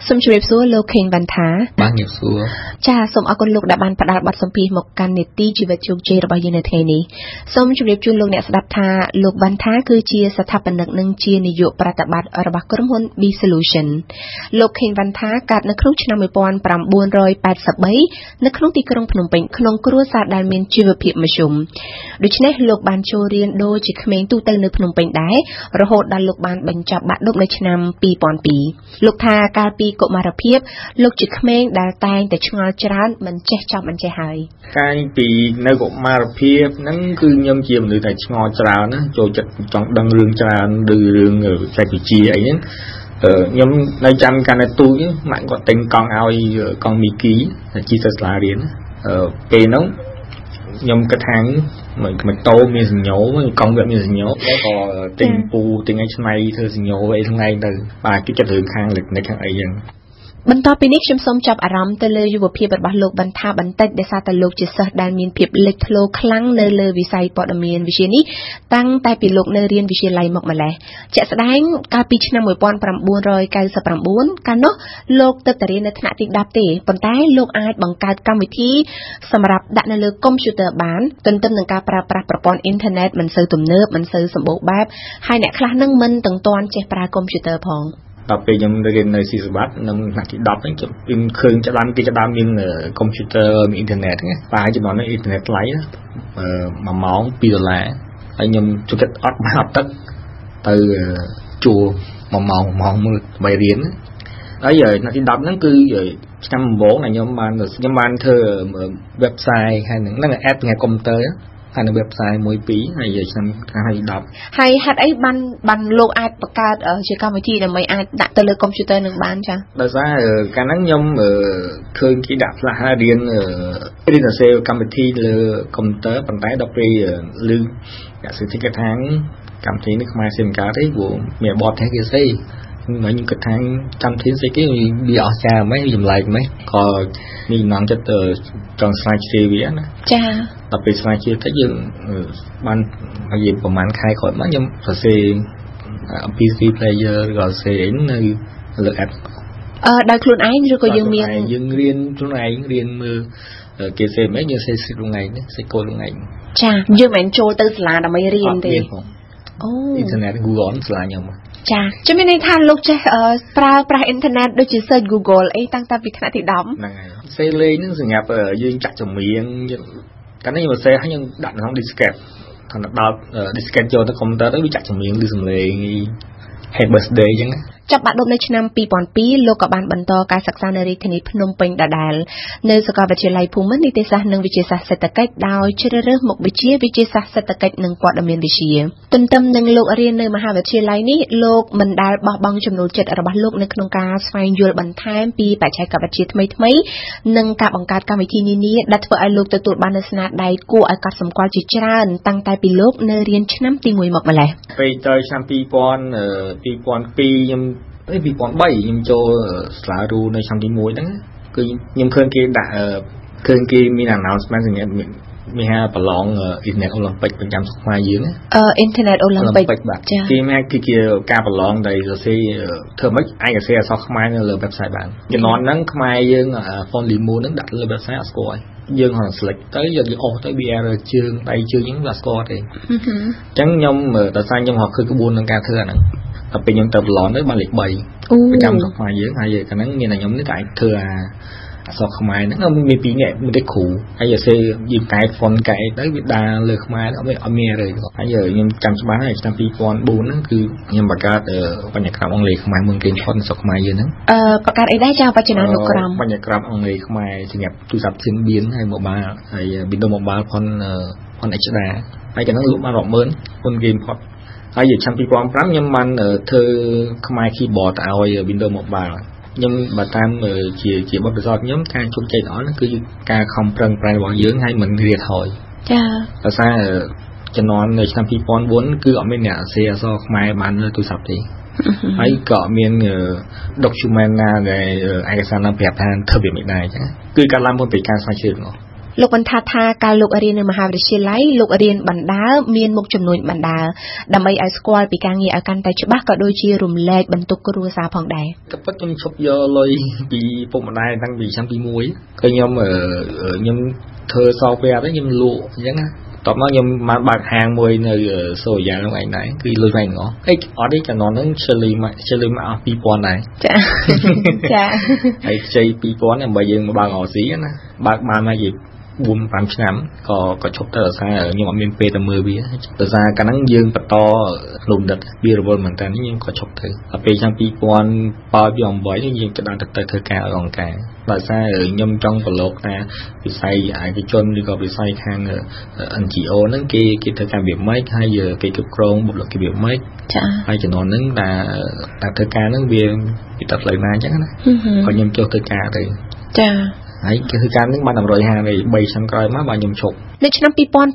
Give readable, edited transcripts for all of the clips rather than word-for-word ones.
សូមជម្រាបសួរលោកខេងវណ្ណថាបាទជំរាបសួរចាសូមអរគុណលោកដែលបានផ្ដល់បទសម្ភាសន៍មកកាន់នេតិជីវិតជោគជ័យរបស់យើងនៅថ្ងៃនេះសូមជម្រាបជូនលោកអ្នកស្ដាប់ថាលោកវណ្ណថាគឺជាស្ថាបនិកនិងជានាយកប្រតិបត្តិរបស់ក្រុមហ៊ុន B Solution លោកខេងវណ្ណថាកើតនៅក្នុងឆ្នាំ1983នៅក្នុងទីក្រុងភ្នំពេញក្នុងគ្រួសារដែលមានជីវភាពមធ្យមដូច្នេះលោកបានចូលរៀនដូចជាក្មេងទូទៅនៅភ្នំពេញដែររហូតដល់លោកបានបញ្ចប់បាក់ឌុបនៅឆ្នាំ2002លោកថាកាលពីកុមារភាពលោកជាក្មេងដែលតែងតែឆ្ងល់ច្រើនមិនចេះចប់មិនចេះហើយកាលពីនៅកុមារភាពហ្នឹងគឺខ្ញុំជាមនុស្សដែលឆ្ងល់ច្រើនណាចូលចិត្តចង់ដឹងរឿងច្រើនឬរឿងបច្ចេកវិទ្យាអីហ្នឹងខ្ញុំនៅចាំកាលនៅទូចម៉ាក់គាត់ទិញកង់ឲ្យកង់មីគីជិះទៅសាលារៀនពេលហ្នឹងខ្ញុំគិតថាម៉ូតូមានសញ្ញោកង់វាមានសញ្ញោក៏ទិញពូទិញឲ្យឆ្នៃធ្វើសញ្ញោអីថ្ងៃទៅបាទគេចិត្តរឿងខាងលិចនិចខាងអីចឹងបន្តពីនេះខ្ញុំសូមចាប់អារម្មណ៍ទៅលើយុវភាពរបស់លោកបន្ថែមបន្តិចដោយសារតែលោកជាសិស្សដែលមានភាពលេចធ្លោខ្លាំងនៅលើវិស័យព័ត៌មានវិទ្យានេះតាំងតែពីលោកនៅរៀនវិទ្យាល័យមកម្លេះជាក់ស្ដែងកាលពីឆ្នាំ1999កាលនោះលោកទៅរៀននៅថ្នាក់ទី10ទេប៉ុន្តែលោកអាចបង្កើតកម្មវិធីសម្រាប់ដាក់នៅលើកុំព្យូទ័របានទន្ទឹមនឹងការប្រើប្រាស់ប្រព័ន្ធអ៊ីនធឺណិតមិនសូវទំនើបមិនសូវសម្បូរបែបហើយអ្នកខ្លះនឹងមិនទាំងទាន់ចេះប្រើកុំព្យូទ័រផងដល់ពេលខ្ញុំរៀននៅស៊ីសវត្តនៅថ្នាក់ទី10ហ្នឹងខ្ញុំឃើញច្បាស់គេច្បាស់មានកុំព្យូទ័រមានអ៊ីនធឺណិតហ្នឹងបាទហើយចំណុចនេះអ៊ីនធឺណិតថ្លៃ1ម៉ោង$2ហើយខ្ញុំចូលចិត្តអត់ទឹកទៅជួល1ម៉ោងមើលដើម្បីរៀនហើយថ្នាក់ទី10ហ្នឹងគឺឆ្នាំដំបូងខ្ញុំបានធ្វើ website ហើយហ្នឹង app ពីកុំព្យូទ័រហើយនៅ website 1-2ហើយឆ្នាំថ្ងៃទី10 ហើយហេតុអីបានលោកអាចបង្កើតជាកម្មវិធីដើម្បីអាចដាក់ទៅលើកុំព្យូទ័រនឹងបានចាដោយសារកាលហ្នឹងខ្ញុំឃើញគេដាក់ផ្លាស់រៀនសរសេរកម្មវិធីលើកុំព្យូទ័រប៉ុន្តែដល់ពេលឮអ្នកសិក្សាថាកម្មវិធីនេះខ្មែរសិង្ហការទេព្រោះមានបទទេគេស្អីខ្ញុំគិតថាកម្មវិធីស្អីគេវាអស្ចារ្យមិនចម្លែកមិនក៏មានចំណងចិត្តចង់ស្រាវជ្រាវវាណាចាដល់ពេលស្រាវជ្រាវទៅយើងបាននិយាយប្រហែលខែក្រោយមកខ្ញុំសរសេរ MP3 player ឬក៏សរសេរនៅលើ app ដោយខ្លួនឯងឬក៏យើងមានយើងរៀនខ្លួនឯងរៀនមើលគេសេមិនយើងសេខ្លួនឯងសេកូនខ្លួនឯងចាយើងមិនចូលទៅសាលាដើម្បីរៀនទេអូអ៊ីនធឺណិត Google សាលាខ្ញុំចាជំនាញថាលោកចេះប្រើប្រាស់អ៊ីនធឺណិតដូចជា search Google អីតាំងតែពីថ្នាក់ទី10 ហ្នឹងហើយសេលេងហ្នឹងសម្រាប់យើងចាក់ចម្រៀងកាលនេះខ្ញុំសេឲ្យខ្ញុំដាក់ក្នុង diskette ថាដល់ diskette ចូលទៅកុំព្យូទ័រទៅវាចាក់ចម្រៀងឬសំឡេង Happy Birthday អញ្ចឹងចាប់បាក់ឌុបនៅឆ្នាំ2002លោកក៏បានបន្តការសិក្សានៅរាជធានីភ្នំពេញដដែលនៅសាកលវិទ្យាល័យភូមិន្ទនីតិសាស្ត្រនិងវិទ្យាសាស្ត្រសេដ្ឋកិច្ចដោយជ្រើសរើសមុខវិជ្ជាវិទ្យាសាស្ត្រសេដ្ឋកិច្ចនិងព័ត៌មានវិទ្យាទន្ទឹមនឹងលោករៀននៅមហាវិទ្យាល័យនេះលោកមិនដែលបោះបង់ចំណូលចិត្តរបស់លោកនៅក្នុងការស្វែងយល់បន្ថែមពីបច្ចេកវិទ្យាថ្មីៗនិងការបង្កើតកម្មវិធីនានាដែលធ្វើឲ្យលោកទទួលបាននូវស្នាដៃគួរឲ្យកត់សម្គាល់ជាច្រើនតាំងតែពីលោកនៅរៀនឆ្នាំទី1មកម្លេះពេលទៅឆ្នាំ2002ខ្ញុំ2003ខ្ញុំចូលសាលារូនៅឆ្នាំទី1ហ្នឹងគឺខ្ញុំឃើញគេដាក់ឃើញគេមាន announcement សម្រាប់មានហៅប្រឡង Internet Olympic ប្រចាំខ្មែរយើង Internet Olympic បាទគេមានគឺជាការប្រឡងដែលសរសេរធ្វើម៉េចអាចសរសេរអក្សរខ្មែរនៅលើ website បានជំនាន់ហ្នឹងខ្មែរយើង Phone Limo ហ្នឹងដាក់លើ website អត់ស្គាល់យើងហៅ select ទៅយកអស់ទៅវាជើងដៃជើងហ្នឹងវាស្គាល់ទេអញ្ចឹងខ្ញុំដល់សារខ្ញុំហៅឃើញក្បួនក្នុងការធ្វើអាហ្នឹងដល់ពេលខ្ញុំទៅប្រឡងទៅបានលេខ3ប្រចាំស្រុកខ្មែរយើងហើយកាលហ្នឹងមានតែខ្ញុំនេះតែអាចធ្វើអក្សរខ្មែរហ្នឹងមាន2នាក់មានតែគ្រូហើយសរសេរយើងកែ font កែទៅវាដើរលើខ្មែរអត់មានអីហើយខ្ញុំចាំច្បាស់ហើយឆ្នាំ2004ហ្នឹងគឺខ្ញុំបង្កើតបញ្ញក្រមអង់គ្លេសខ្មែរមុនគេផុតស្រុកខ្មែរយើងហ្នឹងបង្កើតអីដែរចាវចនានុក្រមបញ្ញក្រមអង់គ្លេសខ្មែរសម្រាប់ទូរស័ព្ទ Symbian ហើយ mobile ហើយ Windows Mobile ផុន Extra ហើយកាលហ្នឹងលក់បាន100,000មុនគេផុតហើយឆ្នាំ2005ខ្ញុំបានធ្វើខ្មែរ keyboard ទៅឲ្យ Windows Mobile ខ្ញុំបើតាមជាបទពិសោធន៍ខ្ញុំការជោគជ័យល្អហ្នឹងគឺការខំប្រឹងប្រែងរបស់យើងហើយមិនរៀតហើយចាដោយសារជំនាន់នៅឆ្នាំ2004គឺអត់មានអ្នកសរសេរអក្សរខ្មែរបានលើទូរស័ព្ទទេហើយក៏មាន document ណាដែលឯកសារណាប្រាប់ថាធ្វើវាមិនដែរអញ្ចឹងគឺការឡើងមុនពីការស្រាវជ្រាវទាំងអស់លោកបន្តថាការលោករៀននៅមហាវិទ្យាល័យលោករៀនបណ្ដាមានមុខចំនួនបណ្ដាដើម្បីឲ្យស្គាល់ពីការងារឲ្យកាន់តែច្បាស់ក៏ដូចជារំលែកបន្ទុកគ្រួសារផងដែរក៏ពិតខ្ញុំឈប់យកលុយពីពុកម្ដាយតាំងពីឆ្នាំទី1គឺខ្ញុំធ្វើ software ទៅខ្ញុំលក់អញ្ចឹងណាតបមកខ្ញុំបានបើកហាងមួយនៅសូរិយានោះឯងដែរគឺលុយវិញអស់អត់ទេចំណងហ្នឹងឆ្លីមកអស់2000ដែរចាចាហើយខ្ចី2000ដើម្បីយើងមកបើក RC ណាបើកបានមកនិយាយ4-5 ឆ្នាំក៏ឈប់ទៅដោយសារខ្ញុំអត់មានពេលទៅមើលវាដោយសារកាលហ្នឹងយើងបន្តលំដិតវារវល់មែនតើខ្ញុំក៏ឈប់ទៅដល់ពេលឆ្នាំ2008យើងក៏ដល់ទៅធ្វើការអង្គការដោយសារខ្ញុំចង់ប្រឡូកថាវិស័យឯកជនឬក៏វិស័យខាង NGO ហ្នឹងគេធ្វើការវាម៉េចហើយគេគ្រប់គ្រងបុគ្គលិកគេវាម៉េចចាហើយចំនួនហ្នឹងតែធ្វើការហ្នឹងវាទៅផ្លូវណាអញ្ចឹងណាក៏ខ្ញុំចុះធ្វើការទៅចាហើយគឺការនឹងបាន150នៃ3ឆ្នាំក្រោយមកបាទខ្ញុំឈប់នៅឆ្នាំ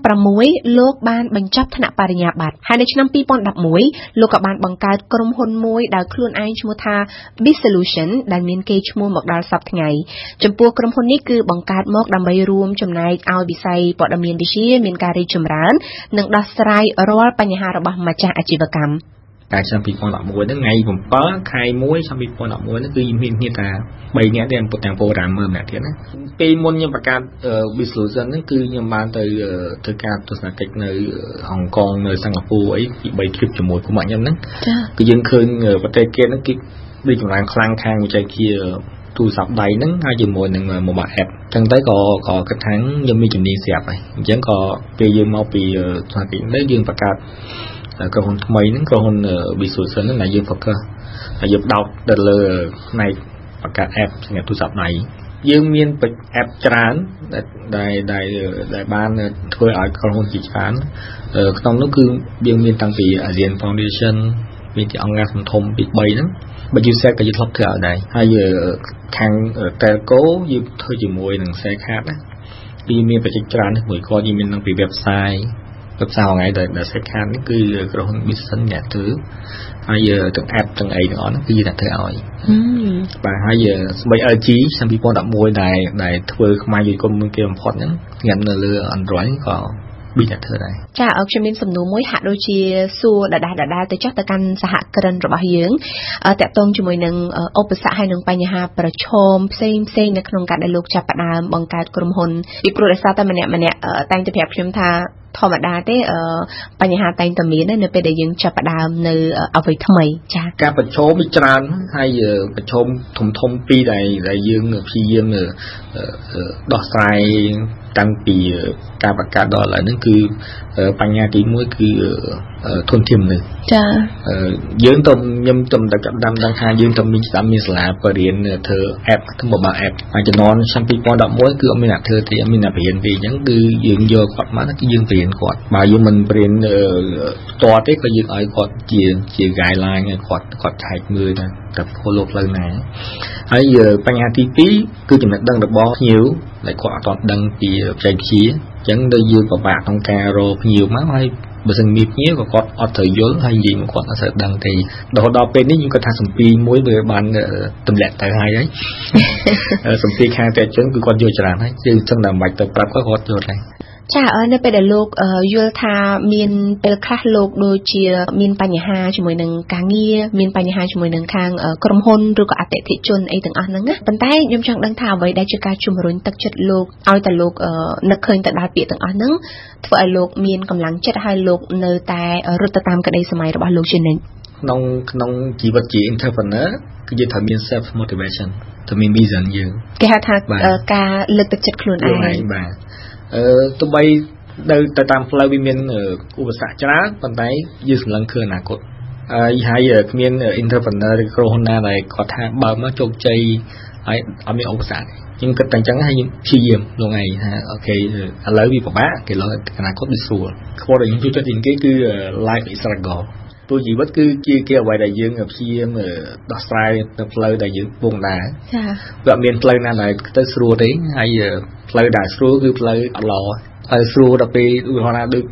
2006លោកបានបញ្ចប់ថ្នាក់បរិញ្ញាបត្រហើយនៅឆ្នាំ2011លោកក៏បានបង្កើតក្រុមហ៊ុនមួយដែលខ្លួនឯងឈ្មោះថា B-Solution ដែលមានកេរ្តិ៍ឈ្មោះមកដល់សប្តាហ៍ថ្ងៃចំពោះក្រុមហ៊ុននេះគឺបង្កើតមកដើម្បីរួមចំណែកឲ្យវិស័យព័ត៌មានវិទ្យាមានការរីកចម្រើននិងដោះស្រាយរាល់បញ្ហារបស់ម្ចាស់អាជីវកម្មកាលឆ្នាំ2011ហ្នឹងថ្ងៃ7ខែ1ឆ្នាំ2011ហ្នឹងគឺមានគ្នាថា3នាក់ទេទាំងប្រូក្រាមមើលម្នាក់ទៀតណាពេលមុនខ្ញុំបង្កើត B-Solution ហ្នឹងគឺខ្ញុំបានទៅធ្វើការទស្សនកិច្ចនៅហុងកុងនៅសិង្ហបុរីអីពី3 trip ជាមួយពួកខ្ញុំហ្នឹងគឺយើងឃើញប្រទេសគេហ្នឹងគេរីកចម្រើនខ្លាំងខាងបច្ចេកវិទ្យាទូរស័ព្ទដៃហ្នឹងហើយជាមួយនឹង mobile app អញ្ចឹងទៅក៏គិតថាខ្ញុំមានជំនាញស្រាប់ហើយអញ្ចឹងក៏ពេលយើងមកពីទស្សនកិច្ចនេះយើងបង្កើតក្រុមហ៊ុនថ្មីហ្នឹងក្រុមហ៊ុន B-Solution ហ្នឹងដែលយើង focus ហើយយើងបដោតទៅលើផ្នែកបង្កើត app សម្រាប់ទូរស័ព្ទដៃយើងមាន app ច្រើនដែលបានធ្វើឲ្យក្រុមហ៊ុនជាច្រើនក្នុងនោះគឺយើងមានតាំងពី ASEAN Foundation មានទីអង្គការធំពី3ហ្នឹងបើយើង set ក៏យើងធ្លាប់ធ្វើឲ្យដែរហើយខាង Telco យើងធ្វើជាមួយនឹង Cellcard ណាពីមានបច្ចេកច្រើនមួយគាត់យើងមានតាំងពី website ថ្ងៃដែល Cellcard នេះគឺក្រុមហ៊ុន Business អ្នកធ្វើហើយទាំង app ទាំងអីទាំងអស់ហ្នឹងគឺយើងអ្នកធ្វើឲ្យបាទហើយស្បី LG ឆ្នាំ2011ដែលធ្វើខ្មែរយីគុំមួយគេបំផុតហ្នឹងញ៉ាំនៅលើ Android ក៏ពីអ្នកធ្វើដែរចាខ្ញុំមានសំណួរមួយហាក់ដូចជាសួរដដែលទៅចុះទៅកាន់សហគ្រិនរបស់យើងតាក់ទងជាមួយនឹងឧបសគ្គហើយនឹងបញ្ហាប្រឈមផ្សេងនៅក្នុងការដែលលោកចាប់ផ្ដើមបង្កើតក្រុមហ៊ុនពីព្រោះដោយសារតែម្នាក់តែងតែប្រាប់ខ្ញុំថាធម្មតាទេបញ្ហាតែងតែមាននៅពេលដែលយើងចាប់ផ្ដើមនៅអ្វីថ្មីចាការប្រឈមវាច្រើនហើយប្រឈមធំពីរដែលយើងព្យាយាមដោះស្រាយតាំងពីការបង្កើតដល់ឥឡូវហ្នឹងគឺបញ្ហាទី1គឺធនធានមនុស្សចាយើងខ្ញុំតែចាប់ដើមដឹងថាយើងមានសាលាបរិញ្ញាបត្រធ្វើ app ធ្វើ mobile app ហើយចំនួនឆ្នាំ2011គឺអត់មានអ្នកធ្វើទេអត់មានអ្នកបរិញ្ញាបត្រទេអញ្ចឹងគឺយើងយកគាត់មកគឺយើងបរិញ្ញាបត្រគាត់បើយើងមិនបរិញ្ញាបត្រផ្ទាល់ទេក៏យើងឲ្យគាត់ជា guideline ឲ្យគាត់ឆែកមើលថាតើផ្លូវណាហើយបញ្ហាទី2គឺចំណេះដឹងរបស់ភ្ញៀវដែលគាត់អត់ដឹងពីបច្ចេកវិទ្យាអញ្ចឹងដូចយើងពិបាកក្នុងការរកភ្ញៀវមកហើយបើសិនមានភ្ញៀវក៏គាត់អត់ត្រូវយល់ហើយនិយាយមកគាត់អត់សូវដឹងទេដល់ពេលនេះខ្ញុំគាត់ថាសម្ពីមួយវាបានទម្លាក់ទៅហើយសម្ពីខាងតែអញ្ចឹងគឺគាត់យល់ច្រើនហើយយើងចឹងតែមិនបាច់ទៅប្រាប់គាត់យល់ហើយចានៅពេលដែលលោកយល់ថាមានពេលខ្លះលោកដូចជាមានបញ្ហាជាមួយនឹងការងារមានបញ្ហាជាមួយនឹងខាងក្រុមហ៊ុនឬក៏អតិថិជនអីទាំងអស់ហ្នឹងណាប៉ុន្តែខ្ញុំចង់ដឹងថាអ្វីដែលជាការជំរុញទឹកចិត្តលោកឲ្យតែលោកនឹកឃើញទៅដល់ពាក្យទាំងអស់ហ្នឹងធ្វើឲ្យលោកមានកម្លាំងចិត្តឲ្យលោកនៅតែរត់ទៅតាមក្តីសម័យរបស់លោកជានិច្ចក្នុងជីវិតជា entrepreneur គឺយើងត្រូវមាន self motivation ត្រូវមាន vision យើងគេហៅថាការលើកទឹកចិត្តខ្លួនឯងបាទទោះបីទៅតាមផ្លូវវាមានឧបសគ្គច្រើនប៉ុន្តែយើងសម្លឹងឃើញអនាគតហើយគ្មាន entrepreneur ឬក្រុមហ៊ុនណាដែលគាត់ថាបើមកជោគជ័យហើយអត់មានឧបសគ្គខ្ញុំគិតតែអញ្ចឹងហើយខ្ញុំព្យាយាមលងឯងថាអូខេឥឡូវវាពិបាកគេលើអនាគតវាស្រួលខ្ពស់ដែលខ្ញុំជួយចិត្តជាងគេគឺ life is struggle ព្រោះជីវិតគឺជាអ្វីដែលយើងព្យាយាមដោះស្រាយនៅផ្លូវដែលយើងពងដែរចាវាអត់មានផ្លូវណាដែលទៅស្រួលទេហើយផ្លូវដែលស្រួលគឺផ្លូវអត់ល្អហើយស្រួលដល់ពេលឧទាហរណ៍ណាដូច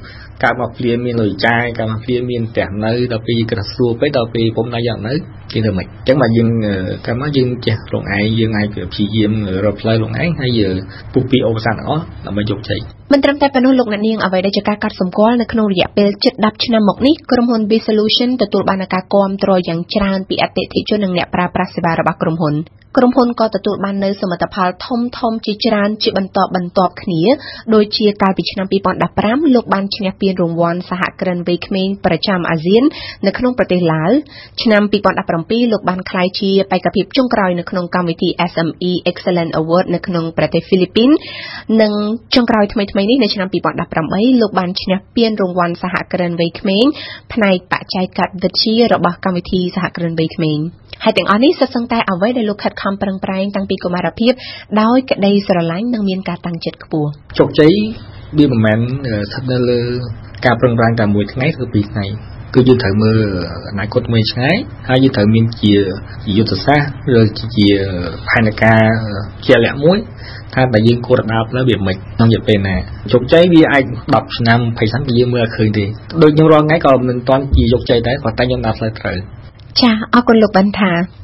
ការមកព្រាមានលុយចាយការមកព្រាមានផ្ទះនៅដល់ពីក្រសួងទៅដល់ពីពុំណាយ៉ាងនៅគេធ្វើម៉េចអញ្ចឹងមកយើងកាលមកយើងចេះរងឯងយើងអាចព្យាយាមរកផ្លូវរងឯងហើយពុះពីឧបសគ្គទាំងអស់ដើម្បីយកជ័យមិនត្រឹមតែប៉ុណ្ណោះលោកអ្នកនាងអ្វីដែលជាការកាត់សម្គាល់នៅក្នុងរយៈពេលជិត10ឆ្នាំមកនេះក្រុមហ៊ុន B Solution ទទួលបានការគាំទ្រយ៉ាងច្រើនពីអតិថិជននិងអ្នកប្រើប្រាស់សេវារបស់ក្រុមហ៊ុនក៏ទទួលបាននូវសមិទ្ធផលធំជាច្រើនជាបន្តបន្ទាប់គ្នាដូចជាកាលពីឆ្នាំ2015លោកបានឈ្នះពានរង្វាន់សហគ្រិនវ័យក្មេងប្រចាំអាស៊ាននៅក្នុងប្រទេសឡាវឆ្នាំ2017លោកបានក្លាយជាបេក្ខភាពចុងក្រោយនៅក្នុងកម្មវិធី SME Excellence Award នៅក្នុងប្រទេសហ្វីលីពីននិងចុងក្រោយថ្មីនេះនៅឆ្នាំ2018លោកបានឈ្នះពានរង្វាន់សហគ្រិនវ័យក្មេងផ្នែកបច្ចេកវិទ្យារបស់កម្មវិធីសហគ្រិនវ័យក្មេងហើយទាំងអស់នេះសុទ្ធសឹងតែអ្វីដែលលោកខិតខំប្រឹងប្រែងតាំងពីកុមារភាពដោយក្តីស្រឡាញ់និងមានការតាំងចិត្តខ្ពស់ជោគជ័យវាមិនមែនស្ថិតនៅលើការប្រឹងប្រែងតែមួយថ្ងៃឬពីរថ្ងៃគឺយើងត្រូវមើលអនាគតមួយឆ្ងាយហើយយើងត្រូវមានជាយុទ្ធសាស្ត្រឬជាផែនការជាក់លាក់មួយថាតែយើងគួរដើរផ្លូវវាមិនក្នុងរយៈពេលណាជោគជ័យវាអាច10ឆ្នាំ20ឆ្នាំយើងមើលឃើញទេដូចខ្ញុំរាល់ថ្ងៃក៏មិនទាន់ជាជោគជ័យដែរប៉ុន្តែខ្ញុំដើរផ្លូវត្រូវចាអរគុណលោកប៊ិនថា